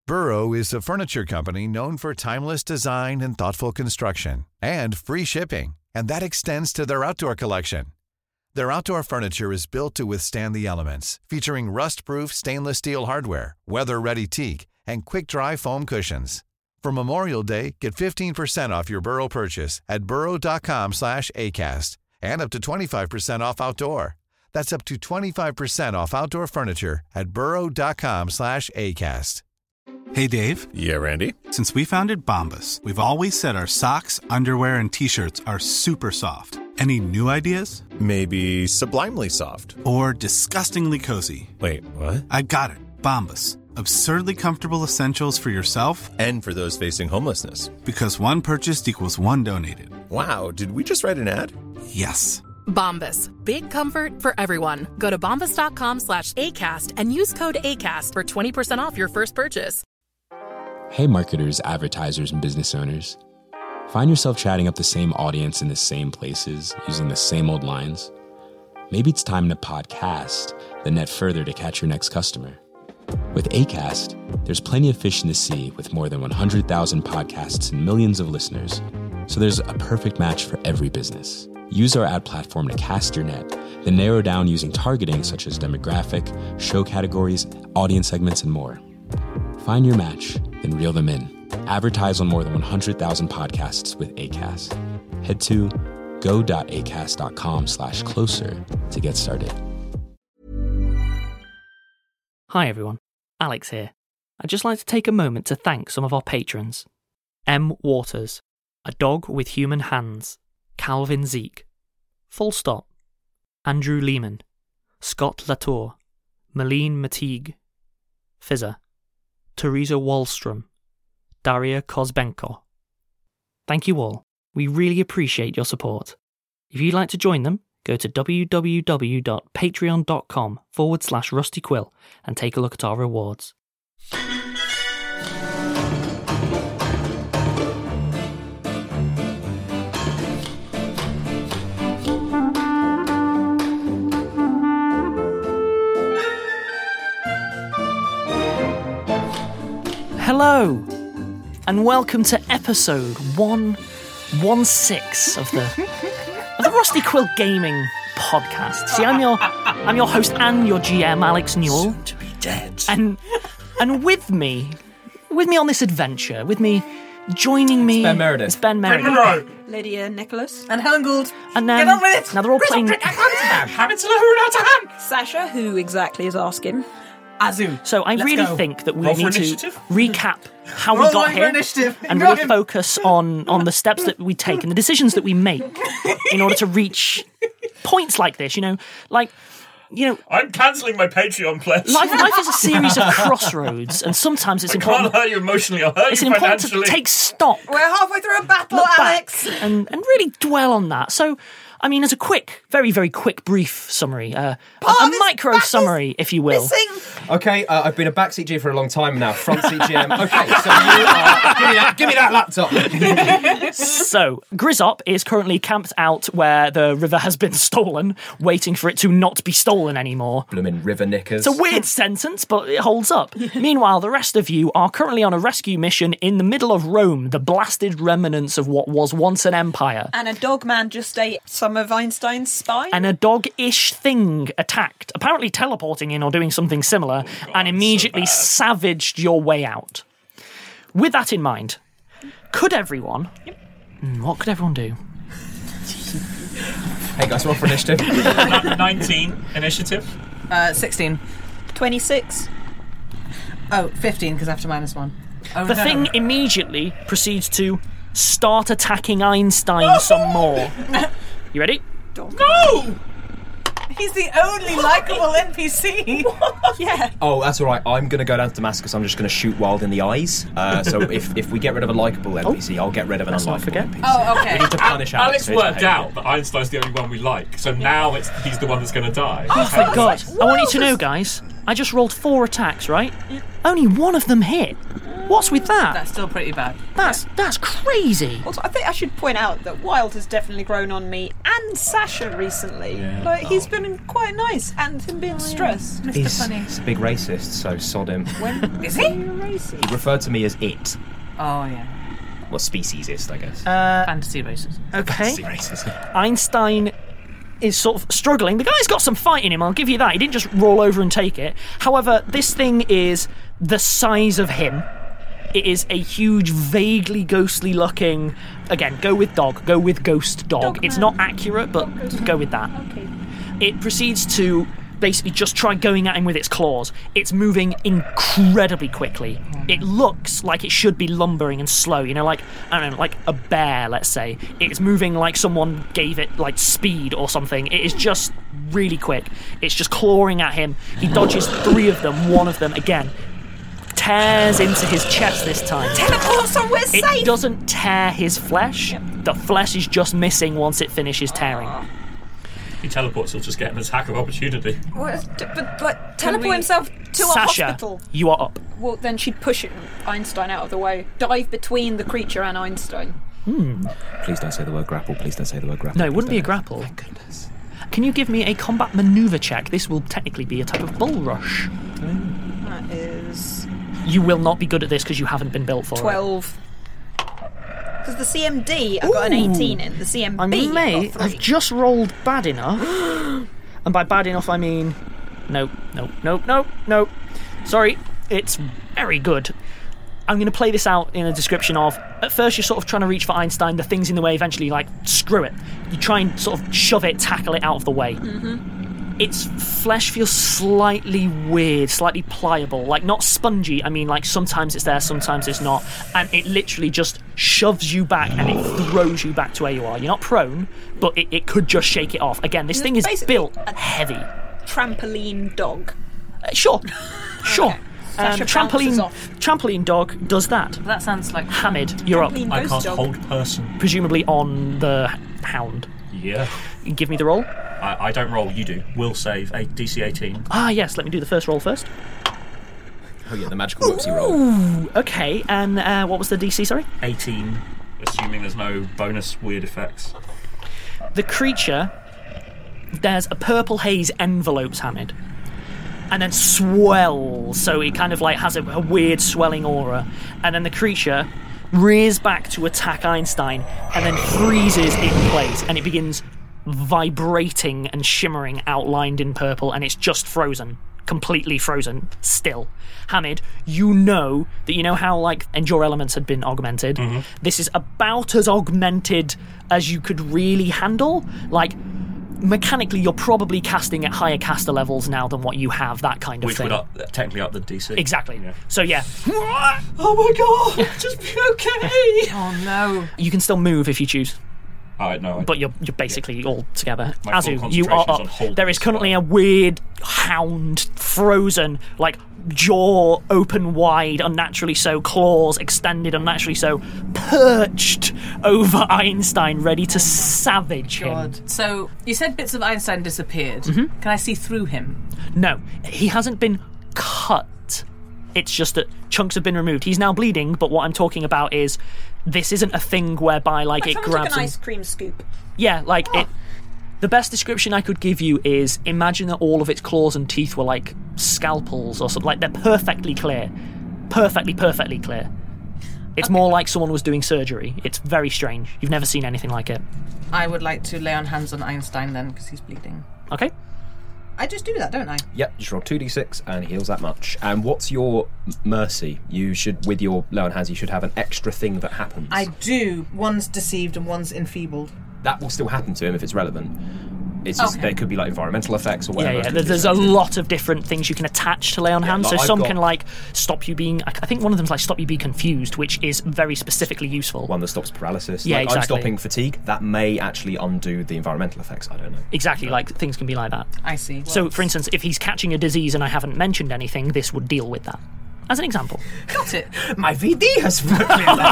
Burrow is a furniture company known for timeless design and thoughtful construction, and free shipping, and that extends to their outdoor collection. Their outdoor furniture is built to withstand the elements, featuring rust-proof stainless steel hardware, weather-ready teak, and quick-dry foam cushions. For Memorial Day, get 15% off your Burrow purchase at burrow.com/ACAST and up to 25% off outdoor. That's up to 25% off outdoor furniture at burrow.com/ACAST. Hey, Dave. Yeah, Randy. Since we founded Bombas, we've always said our socks, underwear, and T-shirts are super soft. Any new ideas? Maybe sublimely soft. Or disgustingly cozy. Wait, what? I got it. Bombas. Absurdly comfortable essentials for yourself and for those facing homelessness. Because one purchased equals one donated. Wow, did we just write an ad? Yes. Bombas. Big comfort for everyone. Go to bombas.com/ACAST and use code ACAST for 20% off your first purchase. Hey marketers, advertisers, and business owners. Find yourself chatting up the same audience in the same places, using the same old lines? Maybe it's time to podcast, then net further to catch your next customer. With Acast, there's plenty of fish in the sea with more than 100,000 podcasts and millions of listeners. So there's a perfect match for every business. Use our ad platform to cast your net, then narrow down using targeting such as demographic, show categories, audience segments, and more. Find your match, then reel them in. Advertise on more than 100,000 podcasts with Acast. Head to go.acast.com/closer to get started. Hi everyone, Alex here. I'd just like to take a moment to thank some of our patrons. M. Waters, A Dog with Human Hands, Calvin Zeke, Full Stop, Andrew Lehman, Scott Latour, Malene Mateague, Fizzer, Teresa Wallstrom, Daria Kozbenko. Thank you all. We really appreciate your support. If you'd like to join them, go to www.patreon.com/RustyQuill and take a look at our rewards. Hello, and welcome to episode 116 of the Rusty Quill Gaming podcast. See, I'm your host and your GM, Alex Newell. Soon to be dead. And with me on this adventure, joining me, it's Ben Meredith. Lydia Nicholas. And Helen Gould. And get on with it. Now they're all playing. Sasha, who exactly is asking? Azu. So I really think that we need to recap how we got here and really really focus on the steps that we take and the decisions that we make in order to reach points like this. I'm cancelling my Patreon pledge. Life is a series of crossroads, and sometimes it's important. I can't hurt you emotionally. I'll hurt it's you important financially. to take stock. We're halfway through a battle, look Alex. back and really dwell on that. So, I mean, as a quick, very, very quick, brief summary, a micro summary, if you will. Missing. Okay, I've been a backseat G for a long time now. Front seat GM. Okay, so give me that laptop. So, Grizzop is currently camped out where the river has been stolen, waiting for it to not be stolen anymore. Bloomin' river knickers. It's a weird sentence, but it holds up. Meanwhile, the rest of you are currently on a rescue mission in the middle of Rome, the blasted remnants of what was once an empire. And a dog man just ate some of Einstein's spine. And a dog-ish thing attacked, apparently teleporting in or doing something similar, and immediately savaged your way out. With that in mind, could everyone... What could everyone do? Hey guys, we're off for initiative. 19 initiative. 16. 26. Oh, 15, because I have to -1. The thing immediately proceeds to start attacking Einstein some more. You ready? No! He's the only likeable NPC. Yeah. Oh, that's all right. I'm going to go down to Damascus. I'm just going to shoot Wild in the eyes. So if we get rid of a likeable NPC, I'll get rid of an unlikable NPC. Oh, okay. We need to punish Alex. Alex worked out that Einstein's the only one we like, so now he's the one that's going to die. Oh, thank God. I want you to know, guys, I just rolled 4 attacks, right? Only one of them hit. What's with that? That's still pretty bad. That's crazy. Also, I think I should point out that Wild has definitely grown on me and Sasha recently. Like, he's been quite nice and him being stressed. Mr. Funny. He's a big racist, so sod him. When Is he? racist? He referred to me as it. Oh, yeah. Well, speciesist, I guess. Fantasy races. Okay. Fantasy racist. Einstein is sort of struggling. The guy's got some fight in him, I'll give you that. He didn't just roll over and take it. However, this thing is the size of him. It is a huge, vaguely ghostly looking... Again, go with dog. Go with ghost dog. It's not accurate, but go with that. Okay. It proceeds to basically just try going at him with its claws. It's moving incredibly quickly. It looks like it should be lumbering and slow, you know, like, I don't know, like a bear, let's say. It's moving like someone gave it, like, speed or something. It is just really quick. It's just clawing at him. He dodges 3 of them. One of them, again, tears into his chest this time. Teleport somewhere safe! It doesn't tear his flesh. The flesh is just missing once it finishes tearing. He teleports, he'll just get an attack of opportunity. But, like, teleport himself to a Sasha, hospital. you are up. Well, then she'd push Einstein out of the way. Dive between the creature and Einstein. Please don't say the word grapple. Please don't say the word grapple. No, it wouldn't be a grapple. Thank goodness. Can you give me a combat maneuver check? This will technically be a type of bull rush. That is... You will not be good at this because you haven't been built for 12. Because the CMD, I got an 18 in. The CMB, it. I may got 3. have just rolled bad enough. And by bad enough, I mean... No. Sorry, it's very good. I'm going to play this out in a description of... At first, you're sort of trying to reach for Einstein. The thing's in the way. Eventually, like, screw it. You try and sort of shove it, tackle it out of the way. Mm-hmm. Its flesh feels slightly weird, slightly pliable. Like, not spongy. I mean, like, sometimes it's there, sometimes it's not. And it literally just shoves you back and it throws you back to where you are. You're not prone, but it could just shake it off. Again, this thing is built heavy. Trampoline dog. Sure. Okay. Trampoline dog does that. That sounds like... Hamid, you're up. I can't hold person. Presumably on the hound. Yeah. Give me the roll. I don't roll, you do. Will save a DC 18. Ah, yes, let me do the first roll first. Oh yeah, the magical whoopsie roll. Ooh, okay, and what was the DC, sorry? 18, assuming there's no bonus weird effects. The creature, there's a purple haze envelopes Hamid, and then swells, so it kind of like has a weird swelling aura, and then the creature rears back to attack Einstein, and then freezes in place, and it begins vibrating and shimmering, outlined in purple, and it's just frozen. Completely frozen still. Hamid, you know how like Endure Elements had been augmented? Mm-hmm. This is about as augmented as you could really handle. Like, mechanically, you're probably casting at higher caster levels now than what you have, that kind of thing. Which would technically up the DC. Exactly. Yeah. So, yeah. Oh my god! Just be okay! Oh no. You can still move if you choose. No. But you're basically all together. My full Azu, you are concentration's on up. holding There is this currently spell. a weird hound, frozen, like jaw open wide, unnaturally so, claws extended, unnaturally so, perched over Einstein, ready to savage him. God. So, you said bits of Einstein disappeared. Mm-hmm. Can I see through him? No, he hasn't been cut. It's just that chunks have been removed. He's now bleeding, but what I'm talking about is this isn't a thing whereby like it Someone grabs took an him. ice cream scoop. Yeah, like it. The best description I could give you is imagine that all of its claws and teeth were like scalpels or something. Like they're perfectly clear, perfectly clear. It's more like someone was doing surgery. It's very strange. You've never seen anything like it. I would like to lay on hands on Einstein then, because he's bleeding. Okay. I just do that, don't I? Yep, just roll 2d6 and he heals that much. And what's your mercy? You should, with your lay on hands, you should have an extra thing that happens. I do. One's deceived and one's enfeebled. That will still happen to him if it's relevant. It's just, there could be like environmental effects or whatever. Yeah. There's a lot of different things you can attach to lay on hands. like so some I've can got- like stop you being. I think one of them's like stop you being confused, which is very specifically useful. One that stops paralysis. Yeah, like, exactly. I'm stopping fatigue. That may actually undo the environmental effects. I don't know. Exactly, like things can be like that. I see. Well, So, for instance, if he's catching a disease and I haven't mentioned anything, this would deal with that. As an example. got it. My VD has worked.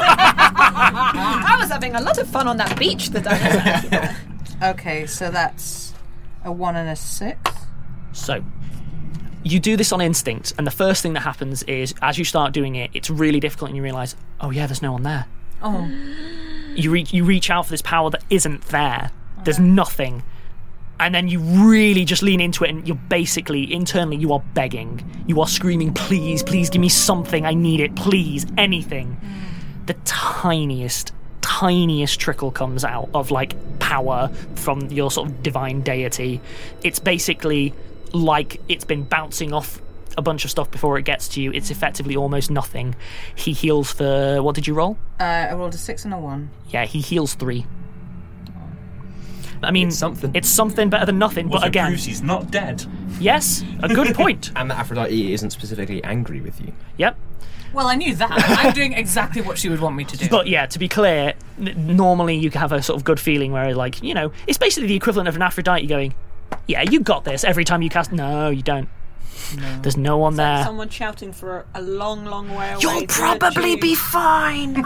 I was having a lot of fun on that beach that I was Okay, so that's a 1 and a 6. So, You do this on instinct, and the first thing that happens is, as you start doing it, it's really difficult, and you realise, oh yeah, there's no one there. Oh. You reach out for this power that isn't there. There's nothing. And then you really just lean into it, and you're basically, internally, you are begging. You are screaming, please, please give me something. I need it, please, anything. The tiniest trickle comes out of, like, power from your sort of divine deity. It's basically like it's been bouncing off a bunch of stuff before it gets to you. It's effectively almost nothing. He heals for... What did you roll? I rolled a 6 and a 1. Yeah, he heals 3. I mean, it's something better than nothing, but again... proves he's not dead. Yes, a good point. And that Aphrodite isn't specifically angry with you. Yep. Well, I knew that. I'm doing exactly what she would want me to do. But yeah, to be clear, normally you can have a sort of good feeling where, like, you know, it's basically the equivalent of an Aphrodite going, yeah, you got this every time you cast... No, you don't. No. There's no one there. Someone shouting for a long, long way away. You'll probably be fine.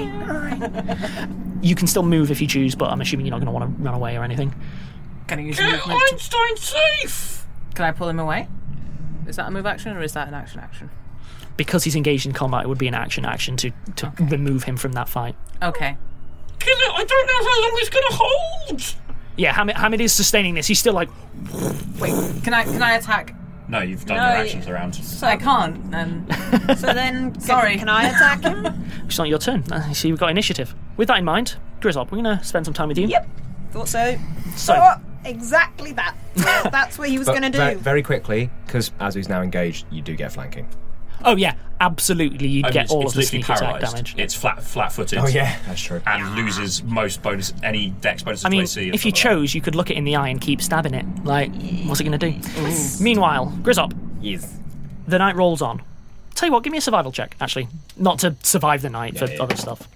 Fine. You can still move if you choose, but I'm assuming you're not going to want to run away or anything. Can I use Get movement? Einstein safe! Can I pull him away? Is that a move action or is that an action? Because he's engaged in combat, it would be an action to remove him from that fight. Okay. Kill it! I don't know how long it's going to hold! Yeah, Hamid is sustaining this. He's still like... Wait, can I attack? No, you've done your actions around. So I can't. So then, sorry, can I attack him? It's not your turn. You see, we've got initiative. With that in mind, Grizzop, we're going to spend some time with you. Yep, thought so. So exactly that. Yeah, that's what he was going to do. Very quickly, because as he's now engaged, you do get flanking. Oh yeah, absolutely. You'd get all of the sneak attack paralysed. Damage. It's flat-footed. Oh yeah, that's true. And loses most bonus, any dex bonuses. I mean, AC if you chose, you could look it in the eye and keep stabbing it. Like, what's it going to do? Meanwhile, Grizzop. Yes. The night rolls on. Tell you what, give me a survival check, actually. Not to survive the night, for other stuff.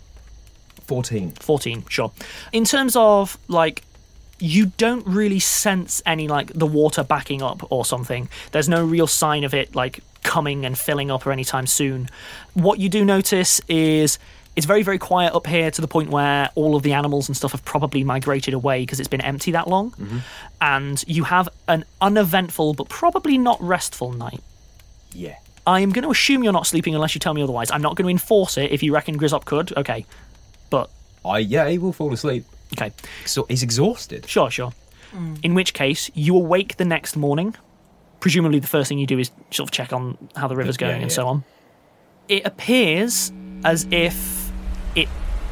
14. 14, sure. In terms of, like, you don't really sense any, like, the water backing up or something. There's no real sign of it, like, coming and filling up or anytime soon. What you do notice is it's very, very quiet up here to the point where all of the animals and stuff have probably migrated away because it's been empty that long. Mm-hmm. And you have an uneventful but probably not restful night. Yeah. I am going to assume you're not sleeping unless you tell me otherwise. I'm not going to enforce it. If you reckon Grizzop could, okay. But... he will fall asleep. Okay. So he's exhausted. Sure. In which case, you awake the next morning. Presumably the first thing you do is sort of check on how the river's going and so on. It appears as if it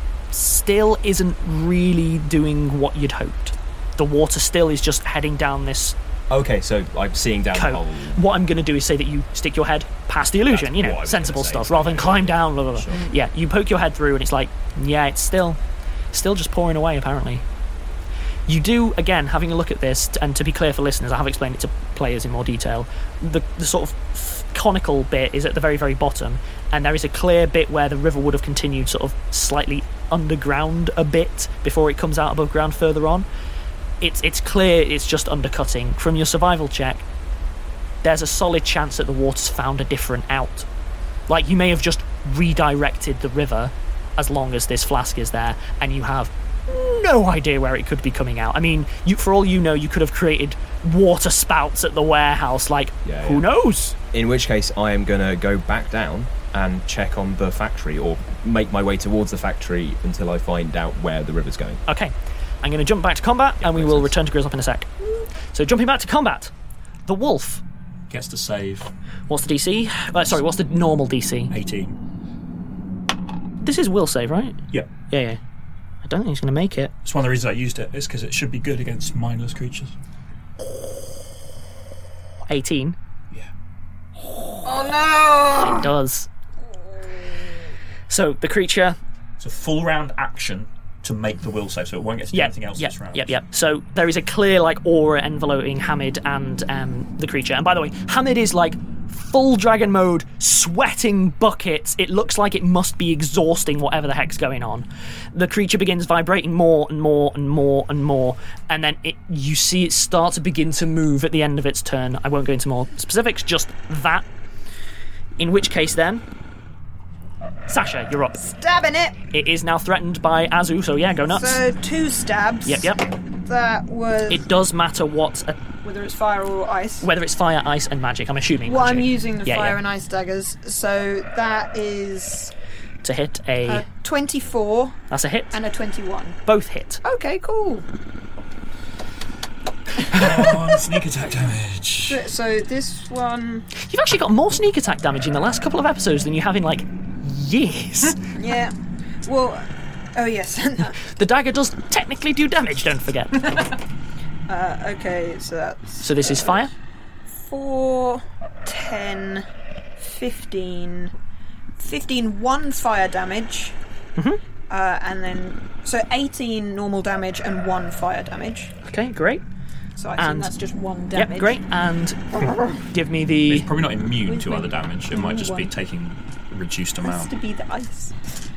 still isn't really doing what you'd hoped. The water still is just heading down this... Okay, so I'm seeing down the hole. What I'm going to do is say that you stick your head past the illusion, sensible stuff, rather than climb down, blah, blah, blah. Sure. Yeah, you poke your head through and it's like, it's still just pouring away, apparently. You do, again, having a look at this, and to be clear for listeners, I have explained it to players in more detail, the sort of conical bit is at the very, very bottom, and there is a clear bit where the river would have continued sort of slightly underground a bit before it comes out above ground further on. It's clear it's just undercutting. From your survival check, there's a solid chance that the water's found a different out. Like, you may have just redirected the river as long as this flask is there, and you have no idea where it could be coming out. I mean, for all you know, you could have created water spouts at the warehouse. Like, who knows? In which case, I am going to go back down and check on the factory, or make my way towards the factory until I find out where the river's going. Okay. I'm going to jump back to combat, and we will return to Grizzop in a sec. So, jumping back to combat, the wolf gets to save. What's the DC? What's the normal DC? 18. This is will save, right? Yeah. Yeah. I don't think he's going to make it. It's one of the reasons I used it, is because it should be good against mindless creatures. 18? Yeah. Oh no! It does. So, the creature... It's a full round action to make the will save, so it won't get to do anything else this round. Yep. So there is a clear aura enveloping Hamid and the creature. And by the way, Hamid is full dragon mode, sweating buckets. It looks like it must be exhausting whatever the heck's going on. The creature begins vibrating more and more and more and more, and then you see it start to begin to move at the end of its turn. I won't go into more specifics, just that. In which case then... Sasha, you're up. Stabbing it. It is now threatened by Azu, so go nuts. So 2 stabs. Yep. That was... It does matter what Whether it's fire or ice. Whether it's fire, ice, and magic, I'm assuming. Well, magic. I'm using the fire and ice daggers, so that is to hit a 24. That's a hit. And a 21. Both hit. Okay, cool. Sneak attack damage. So this one... You've actually got more sneak attack damage in the last couple of episodes than you have in, like, years. Yeah. Well, oh yes. The dagger does technically do damage, don't forget. Okay, so that's... So this is fire? 4, 10, 15... 1 fire damage. Mm-hmm. And then... So 18 normal damage and 1 fire damage. Okay, great. So I assume that's just 1 damage. Yep, great. And give me the... It's probably not immune to other damage. It might just be taking a reduced amount. It has to be the ice.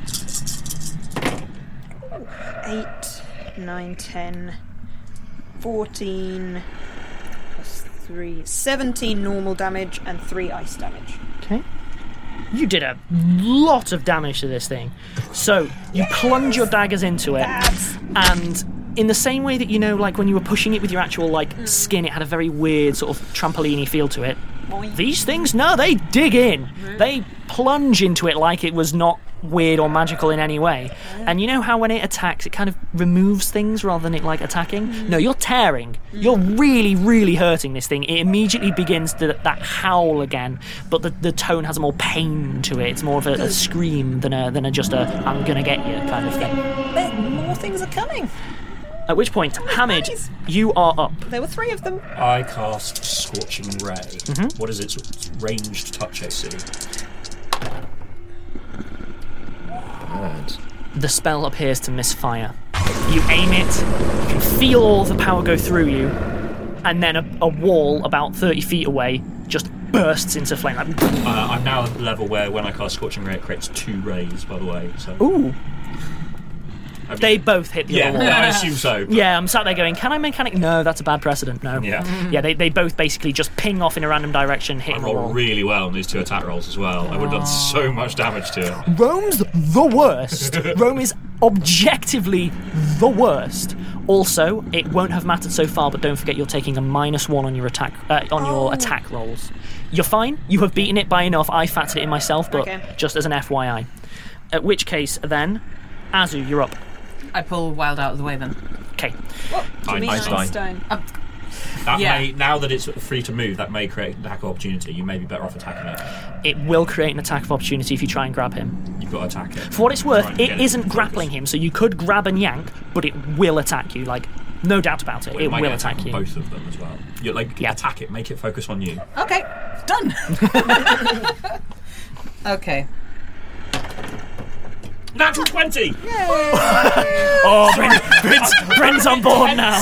8, 9, 10, 14 plus 3, 17 normal damage and 3 ice damage. Okay. You did a lot of damage to this thing. So, you plunge your daggers into it, and in the same way that, you know, like when you were pushing it with your actual, like, skin, it had a very weird sort of trampoline-y feel to it. These things, no, they dig in. They plunge into it like it was not weird or magical in any way. And you know how when it attacks, it kind of removes things rather than it, like, attacking? No, you're tearing. You're really, really hurting this thing. It immediately begins that howl again, but the tone has a more pain to it. It's more of a scream than a just a I'm gonna get you kind of thing. More things are coming. At which point, Hamid, you are up. There were 3 of them. I cast Scorching Ray. Mm-hmm. What is its ranged touch AC? The spell appears to misfire. You aim it, you can feel all the power go through you, and then a wall about 30 feet away just bursts into flame. I'm now at the level where when I cast Scorching Ray, it creates 2 rays, by the way. So. Ooh. They both hit the other wall. Yeah, I assume so. But... Yeah, I'm sat there going, can I mechanic? No, that's a bad precedent, no. Yeah. Yeah, they both basically just ping off in a random direction, hitting the wall. I rolled really well on these 2 attack rolls as well. I would have done so much damage to it. Rome's the worst. Rome is objectively the worst. Also, it won't have mattered so far, but don't forget you're taking a -1 on your attack your attack rolls. You're fine. You have beaten it by enough. I factored it in myself, but just as an FYI. At which case, then, Azu, you're up. I pull Wild out of the way then. Okay. Einstein. Now that it's free to move, that may create an attack of opportunity. You may be better off attacking it. It will create an attack of opportunity if you try and grab him. You've got to attack it. For what it's worth, it isn't grappling him, so you could grab and yank, but it will attack you. Like, no doubt about it. Well, it will attack you. Both of them as well. You attack it, make it focus on you. Okay, done. Okay. Natural 20! Oh, Bryn's on board now.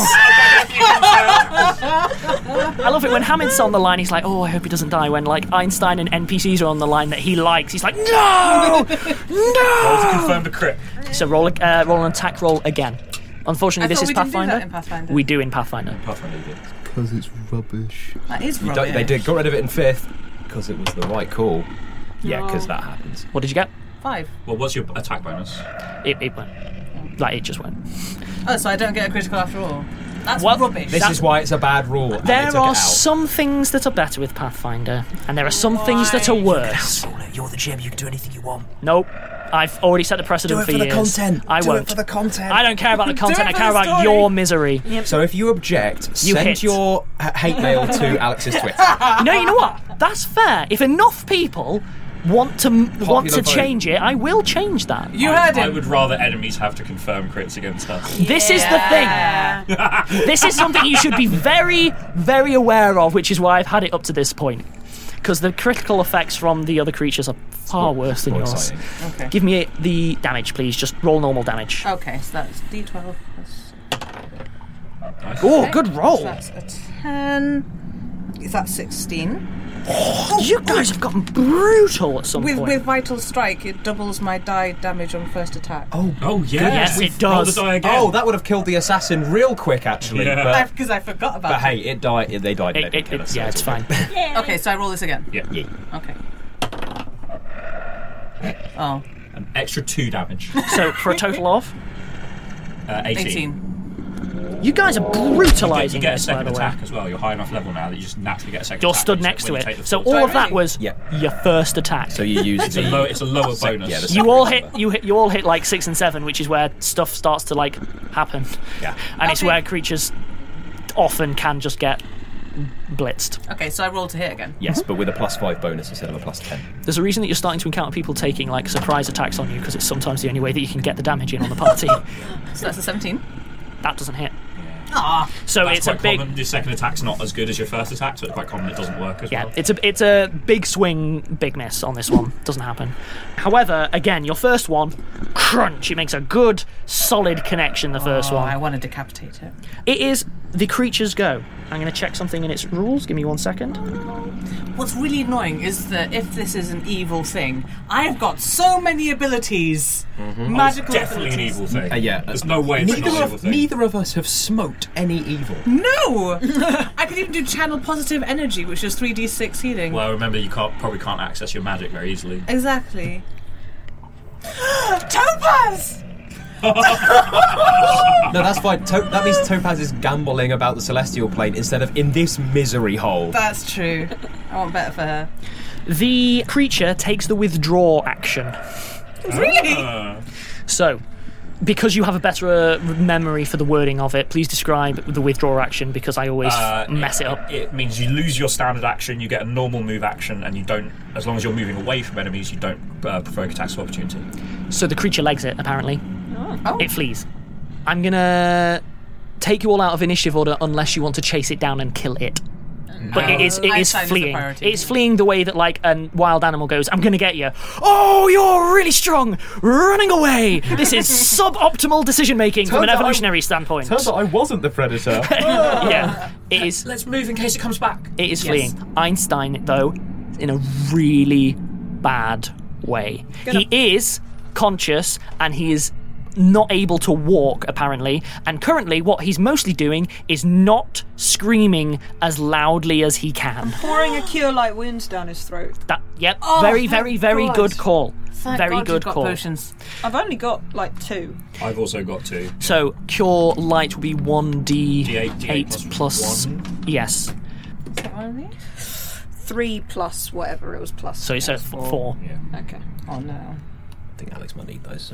I love it when Hamid's on the line, he's like, oh, I hope he doesn't die. When, like, Einstein and NPCs are on the line that he likes, he's like, no! No! Roll to confirm the crit. So roll an attack roll again. Unfortunately, this is Pathfinder. Do that in Pathfinder. We do in Pathfinder. Because it's rubbish. That is rubbish. They got rid of it in 5th because it was the right call. Yeah, because that happens. What did you get? 5. Well, what's your attack bonus? It went. Like, it just went. Oh, so I don't get a critical after all? That's rubbish. This is why it's a bad rule. There are some things that are better with Pathfinder, and there are some things that are worse. You're the GM, you can do anything you want. Nope. I've already set the precedent for years. Do it for the content. I won't. Do it for the content. I don't care about the content, I care about your misery. Yep. So if you object, send your hate mail to Alex's Twitter. No, you know what? That's fair. If enough people want to change it, I will change that. You heard it. I would rather enemies have to confirm crits against us. This is the thing. This is something you should be very, very aware of, which is why I've had it up to this point. Because the critical effects from the other creatures are far worse than yours. Okay. Give me the damage, please. Just roll normal damage. Okay, so that's D12 plus... Nice. Oh, good roll. So that's a 10. Is that 16? Oh, you guys have gotten brutal at some point. With Vital Strike, it doubles my die damage on first attack. Oh yeah. Yes, it does. Roll the die again. Oh, that would have killed the assassin real quick, actually. Yeah. Because I forgot about it. But hey, it died. They died. Yeah, it's fine. Okay, so I roll this again. Yeah. Okay. Oh. An extra 2 damage. So for a total of 18. You guys are brutalising You get a this, by second the way. attack as well. You're high enough level now that you just naturally get a second You're attack. stood next to when you take it. the So full all attack. of that was your first attack. So you use It's a lower bonus. Yeah, You all hit like 6 and 7, which is where stuff starts to like happen. Yeah. And it's where creatures often can just get blitzed. Okay, so I roll to hit again. Yes, but with a +5 bonus instead of a +10. There's a reason that you're starting to encounter people taking like surprise attacks on you, because it's sometimes the only way that you can get the damage in on the party. So that's a 17. That doesn't hit. Ah. So That's it's a quite big. common. Your second attack's not as good as your first attack, so it's quite common it doesn't work as well. It's a big swing, big miss on this one. Doesn't happen. However, again, your first one, crunch. It makes a good, solid connection. The first one. I want to decapitate it. It is the creature's go. I'm going to check something in its rules. Give me 1 second. What's really annoying is that if this is an evil thing, I've got so many abilities. Magical definitely abilities. an evil thing. Yeah, there's no way it's not an evil thing. Neither of us have smoked any evil. No! I could even do channel positive energy, which is 3d6 healing. Well, remember, you probably can't access your magic very easily. Exactly. Topaz! No, that's fine. That means Topaz is gambling about the celestial plane instead of in this misery hole. That's true. I want better for her. The creature takes the withdraw action. Really? So, because you have a better memory for the wording of it, please describe the withdraw action, because I always mess it up. It means you lose your standard action, you get a normal move action, and you don't, as long as you're moving away from enemies, you don't provoke attacks of opportunity. So the creature legs it, apparently. Oh. It flees. I'm going to take you all out of initiative order unless you want to chase it down and kill it. But it is fleeing. It's fleeing the way that like a wild animal goes, I'm going to get you. Oh, you're really strong. Running away. This is suboptimal decision making from an evolutionary standpoint. Turns out I wasn't the predator. Yeah, it is. Let's move in case it comes back. It is fleeing. Einstein, though, in a really bad way. He is conscious and he is not able to walk, apparently, and currently what he's mostly doing is not screaming as loudly as he can. Pouring a cure light wounds down his throat. Very, very, very God. good call. Thank very God good you've got call. Potions. I've only got like 2. I've also got 2. So cure light will be 1d8 D8 plus 1. Yes. 3 plus whatever it was plus. So it's 4. Yeah. Okay. Oh no. I think Alex might need those, so...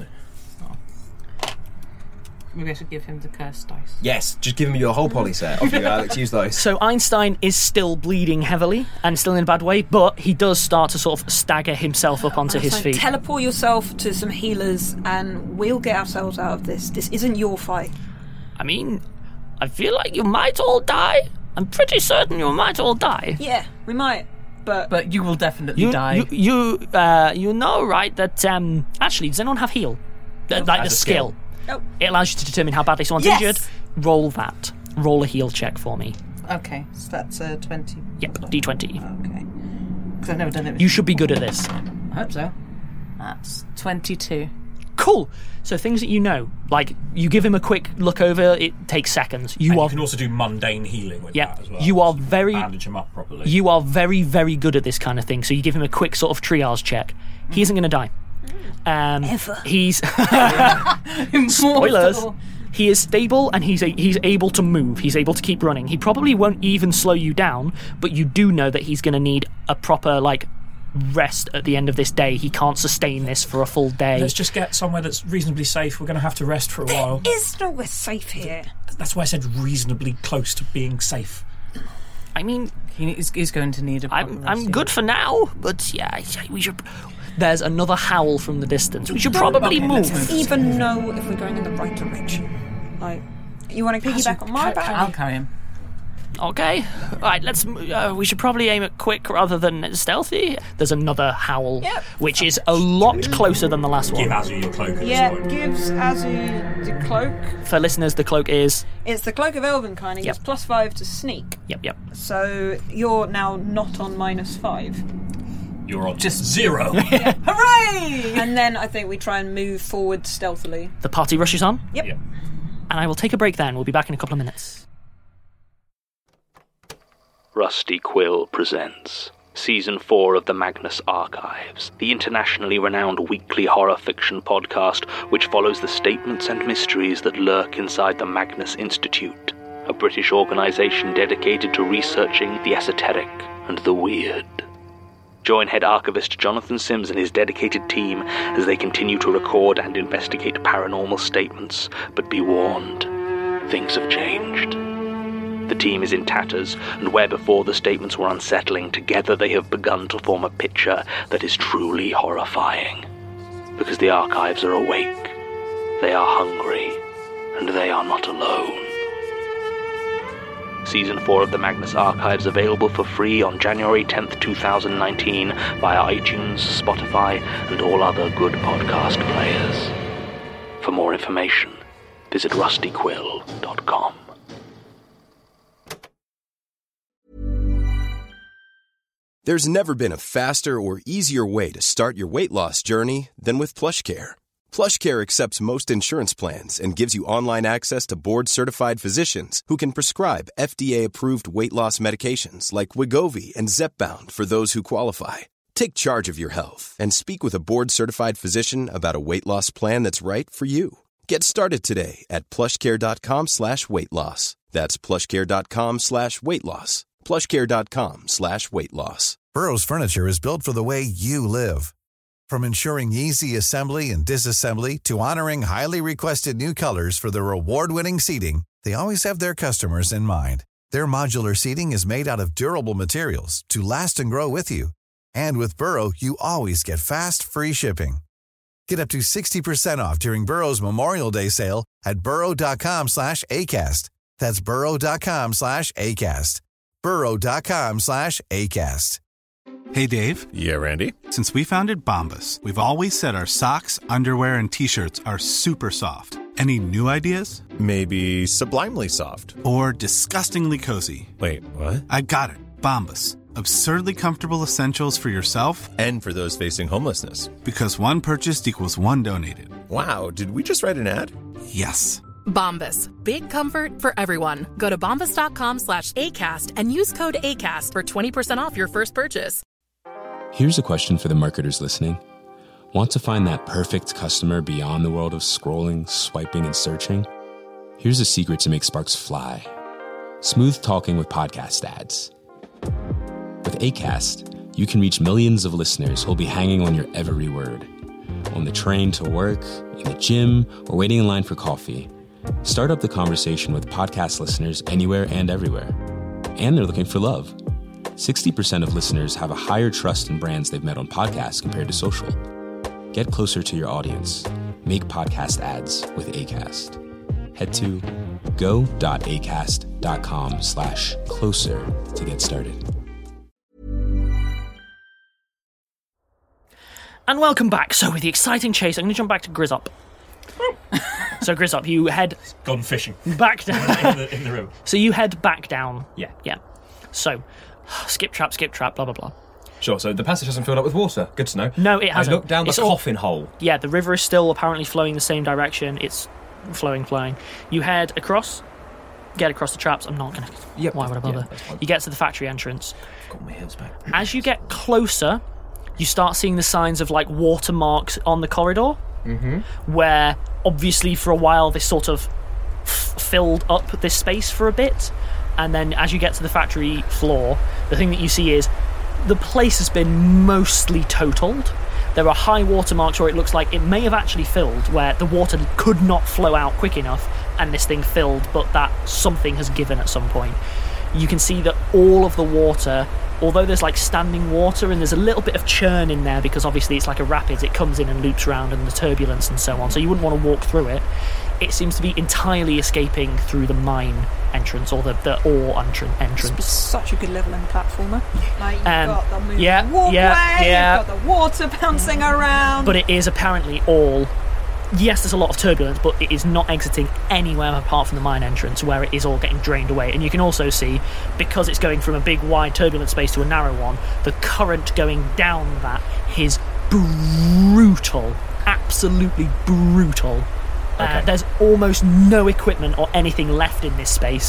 Maybe I should give him the cursed dice. Yes, just give him your whole poly set. Off you go, Alex, use those. So Einstein is still bleeding heavily and still in a bad way, but he does start to sort of stagger himself up onto his feet. Teleport yourself to some healers and we'll get ourselves out of this. This isn't your fight. I mean, I feel like you might all die. I'm pretty certain you might all die. Yeah, we might, but you will definitely die. You know, right? That actually, does anyone have heal? Like the skill. Nope. It allows you to determine how badly someone's injured. Roll that. Roll a heal check for me. Okay, so that's 20. Yep, d20. Okay. Because I've never done it. You should be good at this. I hope so. That's 22. Cool. So things that you know, like you give him a quick look over, it takes seconds. You can also do mundane healing with that as well. You are very bandage him up properly. You are very, very good at this kind of thing. So you give him a quick sort of triage check. He isn't going to die. Ever. He's spoilers. He is stable and he's able to move. He's able to keep running. He probably won't even slow you down, but you do know that he's going to need a proper rest at the end of this day. He can't sustain this for a full day. Let's just get somewhere that's reasonably safe. We're going to have to rest for a while. There is nowhere safe here. That's why I said reasonably close to being safe. I mean, he's going to need a proper rest. I'm good for now, but yeah, we should. There's another howl from the distance. We should probably move. Let's even know if we're going in the right direction. You want to piggyback on my back? I'll carry him. Okay, right. Let's. We should probably aim at quick rather than stealthy. There's another howl, which is a lot closer than the last one. Give Azu your cloak. Gives Azu the cloak. For listeners, the cloak is. It's the cloak of Elvenkind. It gets +5 to sneak. Yep. So you're now not on -5. You're on just 0. Hooray! And then I think we try and move forward stealthily. The party rushes on. Yep. And I will take a break then. We'll be back in a couple of minutes. Rusty Quill presents Season 4 of the Magnus Archives, the internationally renowned weekly horror fiction podcast which follows the statements and mysteries that lurk inside the Magnus Institute, a British organisation dedicated to researching the esoteric and the weird. Join head archivist Jonathan Sims and his dedicated team as they continue to record and investigate paranormal statements, but be warned, things have changed. The team is in tatters, and where before the statements were unsettling, together they have begun to form a picture that is truly horrifying. Because the archives are awake, they are hungry, and they are not alone. Season 4 of the Magnus Archives available for free on January 10th, 2019 via iTunes, Spotify, and all other good podcast players. For more information, visit rustyquill.com. There's never been a faster or easier way to start your weight loss journey than with PlushCare. PlushCare accepts most insurance plans and gives you online access to board-certified physicians who can prescribe FDA-approved weight loss medications like Wegovy and Zepbound for those who qualify. Take charge of your health and speak with a board-certified physician about a weight loss plan that's right for you. Get started today at plushcare.com/weight-loss. That's plushcare.com/weight-loss. plushcare.com/weight-loss. Burrow's furniture is built for the way you live. From ensuring easy assembly and disassembly to honoring highly requested new colors for their award-winning seating, they always have their customers in mind. Their modular seating is made out of durable materials to last and grow with you. And with Burrow, you always get fast, free shipping. Get up to 60% off during Burrow's Memorial Day sale at burrow.com/ACAST. That's burrow.com/ACAST. burrow.com/ACAST. Hey, Dave. Yeah, Randy. Since we founded Bombas, we've always said our socks, underwear, and T-shirts are super soft. Any new ideas? Maybe sublimely soft. Or disgustingly cozy. Wait, what? I got it. Bombas. Absurdly comfortable essentials for yourself and for those facing homelessness. Because one purchased equals one donated. Wow, did we just write an ad? Yes. Bombas. Big comfort for everyone. Go to bombas.com/ACAST and use code ACAST for 20% off your first purchase. Here's a question for the marketers listening. Want to find that perfect customer beyond the world of scrolling, swiping, and searching? Here's a secret to make sparks fly. Smooth talking with podcast ads. With Acast, you can reach millions of listeners who'll be hanging on your every word. On the train to work, in the gym, or waiting in line for coffee. Start up the conversation with podcast listeners anywhere and everywhere. And they're looking for love. 60% of listeners have a higher trust in brands they've met on podcasts compared to social. Get closer to your audience. Make podcast ads with Acast. Head to go.acast.com/closer to get started. And welcome back. So with the exciting chase, I'm going to jump back to Grizzop. So Grizzop, you head... Gone fishing. Back down. in the room. So you head back down. Yeah. Yeah. So, skip trap, blah, blah, blah. Sure, so the passage hasn't filled up with water. Good to know. No, it hasn't. I looked down the coffin hole. Yeah, the river is still apparently flowing the same direction. It's flowing. You head across, get across the traps. I'm not going to... Yep. Why would I bother? Yeah, you get to the factory entrance. I've got my heels back. As you get closer, you start seeing the signs of, like, watermarks on the corridor, where, obviously, for a while, this sort of filled up this space for a bit. And then as you get to the factory floor, the thing that you see is the place has been mostly totaled. There are high water marks where it looks like it may have actually filled, where the water could not flow out quick enough and this thing filled, but that something has given at some point. You can see that all of the water, although there's like standing water and there's a little bit of churn in there because obviously it's like a rapids, it comes in and loops around and the turbulence and so on, so you wouldn't want to walk through it. It seems to be entirely escaping through the mine entrance or the ore entrance. It's such a good leveling platformer. Like you've got the moving walkway, you've got the water bouncing around. But it is apparently all... Yes, there's a lot of turbulence, but it is not exiting anywhere apart from the mine entrance where it is all getting drained away. And you can also see, because it's going from a big, wide, turbulent space to a narrow one, the current going down that is brutal. Absolutely brutal. Okay. There's almost no equipment or anything left in this space.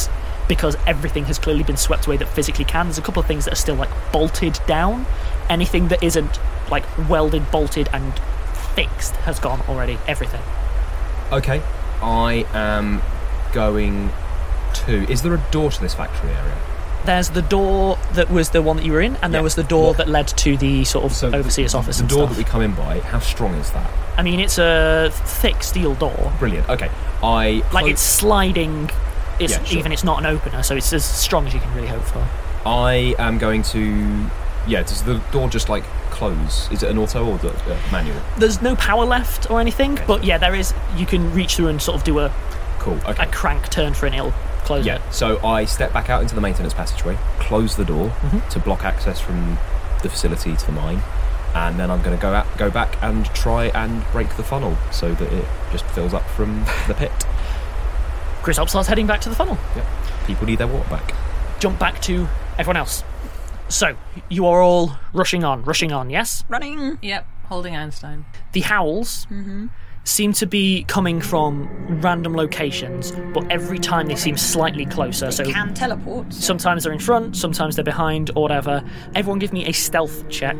because everything has clearly been swept away that physically can. There's a couple of things that are still like bolted down. Anything that isn't like welded, bolted and fixed has gone already. Everything. Okay, I am going to... Is there a door to this factory area? There's the door that was the one that you were in, and there was the door that led to the sort of overseer's office. The door that we come in by, how strong is that? I mean, it's a thick steel door. Brilliant. Okay, it's sliding. It's not an opener, so it's as strong as you can really hope for. I am going to... Yeah, does the door just like close? Is it an auto or manual? There's no power left or anything, but yeah, there is. You can reach through and sort of do a crank turn for it, and it'll close it. So I step back out into the maintenance passageway, close the door to block access from the facility to the mine, and then I'm going to go back and try and break the funnel so that it just fills up from the pit. Grizzop starts heading back to the funnel. Yep. People need their water back. Jump back to everyone else. So, you are all rushing on, yes? Running. Yep, holding Einstein. The howls seem to be coming from random locations, but every time they seem slightly closer. They can teleport. Sometimes they're in front, sometimes they're behind, or whatever. Everyone give me a stealth check.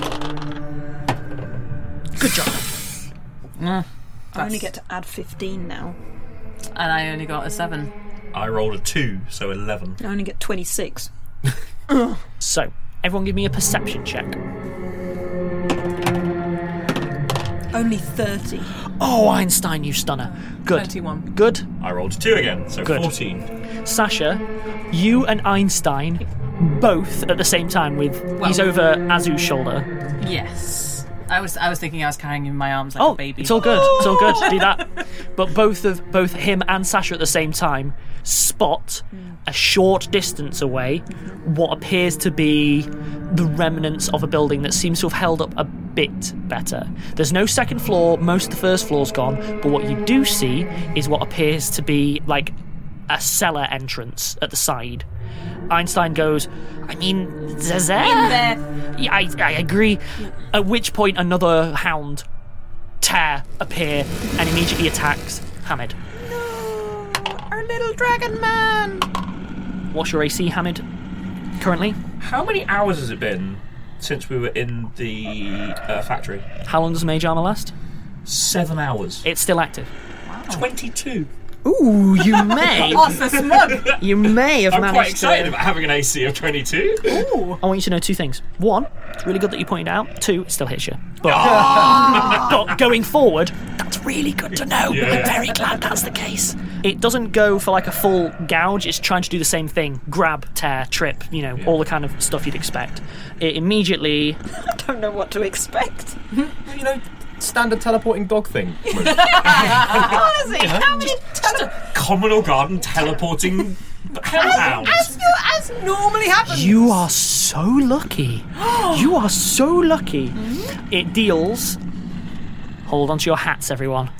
Good job. I only get to add 15 now. And I only got a 7. I rolled a 2, so 11. I only get 26. So, everyone give me a perception check. Only 30. Oh, Einstein, you stunner. Good. 21. Good. I rolled a 2 again, so Good. 14. Sasha, you and Einstein both at the same time with... he's over Azu's shoulder. Yes. I was thinking I was carrying him in my arms like a baby. It's all good. It's all good. Do that. But both him and Sasha at the same time spot a short distance away what appears to be the remnants of a building that seems to have held up a bit better. There's no second floor, most of the first floor's gone, but what you do see is what appears to be like a cellar entrance at the side. Einstein goes, I mean, there's there. Yeah, I agree. At which point another hound, Tear, appear and immediately attacks Hamid. No, our little dragon man. What's your AC, Hamid, currently? How many hours has it been since we were in the factory? How long does Mage Armor last? 7 hours. It's still active. Wow. 22. Ooh, you may. Oh, so smug. You may have I'm managed quite excited about having an AC of 22. Ooh. I want you to know 2 things. 1, it's really good that you pointed out. 2, it still hits you. But going forward, that's really good to know. Yeah. I'm very glad that's the case. It doesn't go for like a full gouge. It's trying to do the same thing. Grab, tear, trip, all the kind of stuff you'd expect. It immediately... I don't know what to expect. Standard teleporting dog thing. Honestly, how many Communal garden teleporting hellhounds. as normally happens. You are so lucky. You are so lucky. It deals... Hold on to your hats, everyone.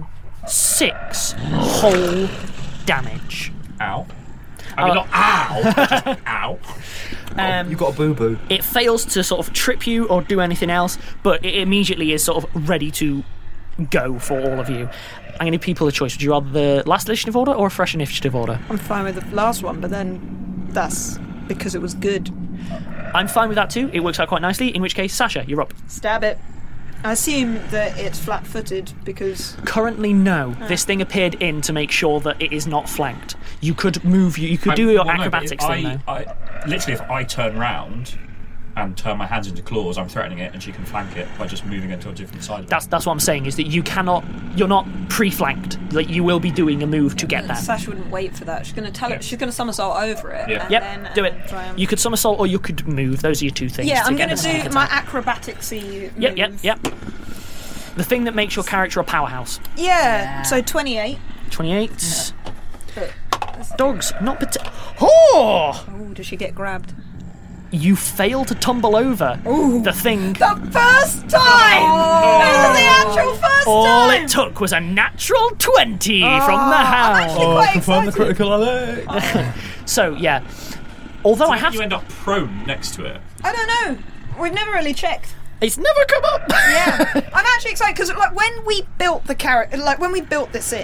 6 whole damage. Ow. I mean, not ow, just ow. You got a boo-boo. It fails to sort of trip you or do anything else, but it immediately is sort of ready to go for all of you. I'm going to give people a choice. Would you rather the last initiative order or a fresh initiative order? I'm fine with the last one, but then that's because it was good. I'm fine with that too. It works out quite nicely, in which case, Sasha, you're up. Stab it. I assume that it's flat-footed because... Currently, no. This thing appeared in to make sure that it is not flanked. You could move... You could do your acrobatics thing, though. Literally, if I turn round and turn my hands into claws, I'm threatening it, and she can flank it by just moving it to a different side. That's what I'm saying, is that you cannot... You're not pre-flanked. Like, you will be doing a move to get there. Sasha wouldn't wait for that. She's going to she's going to somersault over it. Yeah. And do it. You could somersault or you could move. Those are your 2 things. Yeah, I'm going to do my acrobatics-y move. Yep. The thing that makes your character a powerhouse. Yeah. So 28. 28. Yeah. Dogs, not Oh! Oh, does she get grabbed? You fail to tumble over. Ooh. The thing... The first time! Oh. It was the actual first All time! it took was a natural 20 from the hound. I'm actually quite confirm the excited. critical alert. So, yeah. Although I have you end up prone next to it. I don't know. We've never really checked. It's never come up. Yeah, I'm actually excited because when we built the character, when we built this in,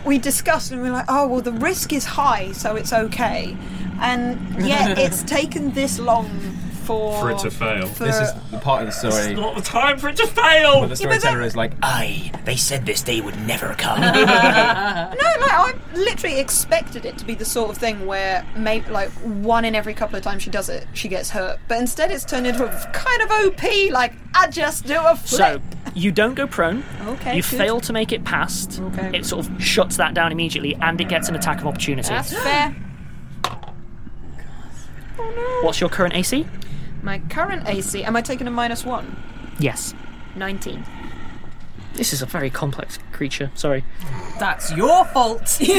we discussed and we were like, oh, well, the risk is high, so it's okay. And yet it's taken this long for it to fail. This is the part of the story. This is not the time for it to fail. But the storyteller is like, they said this day would never come. No, I literally expected it to be the sort of thing where maybe like one in every couple of times she does it, she gets hurt. But instead it's turned into a kind of OP, like, I just do a flip. So, you don't go prone. Okay, you good. fail to make it past. Okay. It sort of shuts that down immediately, and it gets an attack of opportunity. That's fair. What's your current AC? My current AC, am I taking a -1? Yes. 19. This is a very complex creature. Sorry. That's your fault. You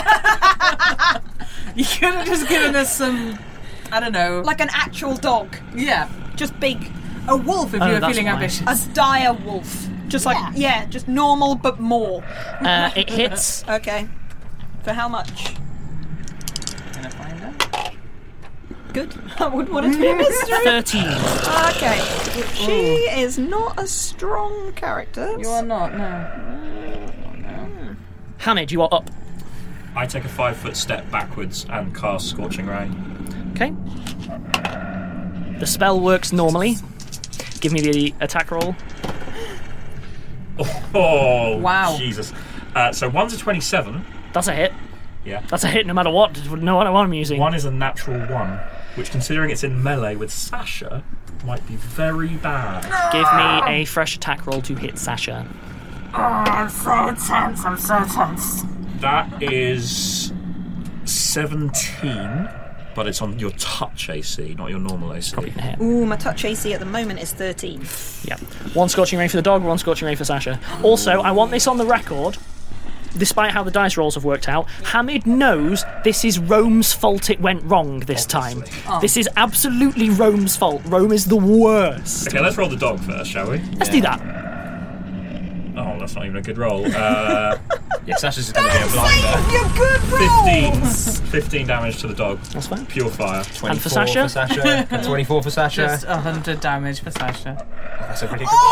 could have just given us some, I don't know. Like an actual dog. Yeah. Just big. A wolf if you were feeling ambitious. A dire wolf. Just like, just normal but more. It hits. Okay. For how much? Gonna find out. Good. I wouldn't want it to be a mystery. 13. Okay. She is not a strong character. You are not, no. Hamid, you are up. I take a 5-foot step backwards and cast Scorching Ray. Okay. The spell works normally. Give me the attack roll. Oh, wow. Jesus. So 1's a 27. That's a hit. Yeah. That's a hit no matter what. No matter what I'm using. 1 is a natural 1, which, considering it's in melee with Sasha, might be very bad. Give me a fresh attack roll to hit Sasha. Oh, I'm so tense. That is 17, but it's on your touch AC, not your normal AC. Probably gonna hit. Ooh, my touch AC at the moment is 13. Yeah. 1 Scorching Ray for the dog, 1 Scorching Ray for Sasha. Also, I want this on the record. Despite how the dice rolls have worked out, Hamid knows this is Rome's fault it went wrong this time. Oh. This is absolutely Rome's fault. Rome is the worst. Okay, let's roll the dog first, shall we? Let's do that. Oh, that's not even a good roll. yeah, Sasha's just going to be a blinder. Your good roll! 15 damage to the dog. That's fine. Pure fire. 24 And for Sasha? 24 for Sasha. Just 100 damage for Sasha. That's a pretty good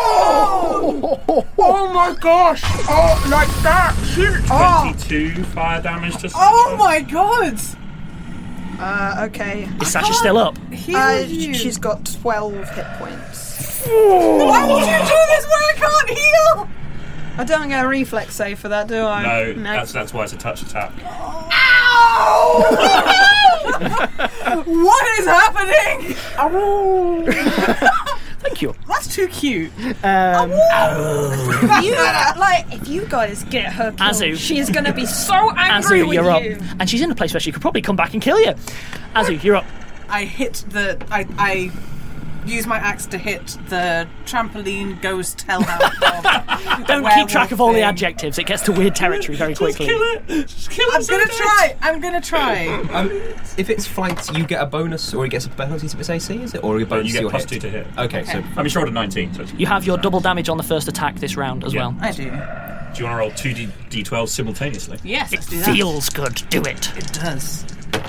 Oh my gosh! Oh, like that! 22 fire damage to Sasha. Oh my god! Okay. Is Sasha still up? She's got 12 hit points. Why would you do this when I can't heal? I don't get a reflex save for that, do I? No. That's why it's a touch attack. Ow! What is happening? Thank you. That's too cute. If you guys get her killed, Azu. she is going to be so angry Azu, with you're you. up. And she's in a place where she could probably come back and kill you. Azu, you're up. I hit I use my axe to hit the trampoline ghost hellhound dog. Don't keep track of all the adjectives. It gets to weird territory very quickly. Just kill it. I'm gonna try. If it's flanked, you get a bonus, or it gets a penalty to its AC, is it? Or a bonus You to get your plus hit? 2 to hit. Okay, so... I mean, she rolled a 19, so... You have your double damage on the first attack this round as well. I do. Do you want to roll 2 d12 simultaneously? Yes, let's do that. Feels good. Do it. It does.